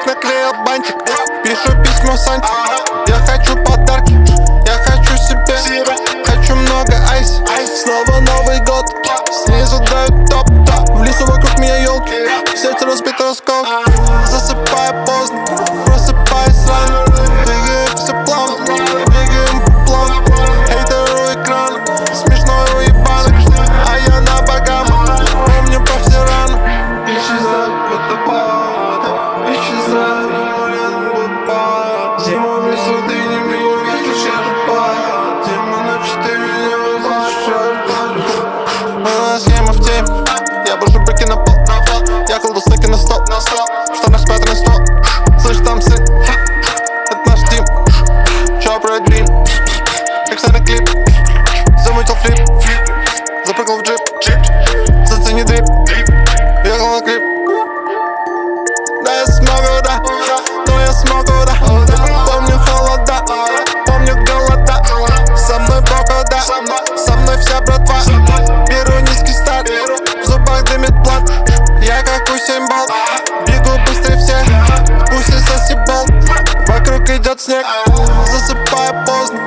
наклеил бантик. Пишу письмо Санте. Я хочу подарки, я хочу себе. Хочу много айс. Снова Новый год. Снизу дают топ. В лесу вокруг меня елки. Сеть разбита осколки. Засыпаю поздно, просыпаюсь рано. Двигаем все плавно, двигаем по плану. Хейтеру экрана, смешной уебанок. А я на богам, помню по все раны. Исчезаю, потопаю, исчезаю, улетаю. Зиму в лесу ты не видишь, я тупая. Зиму ночь ты меня возвращаешь. У нас схема в теме, я брошу брюки на пол. Я кладу стеки на стол, в штанах спят на стол. Слышь, там сын, это наш тим. Чё про дрим, экстерный клип. Замутил флип, запрыгнул в джип. Зацени дрип, ехал на клип. Да я смогу, да, но я смогу, да. Помню холода, помню голода. Со мной погода, со мной вся братва. Беру низкий старт, в зубах дымит блант. Я как Усейн Болт, бегу быстрее всех. Пусть и соси болт, вокруг идет снег. Засыпаю поздно,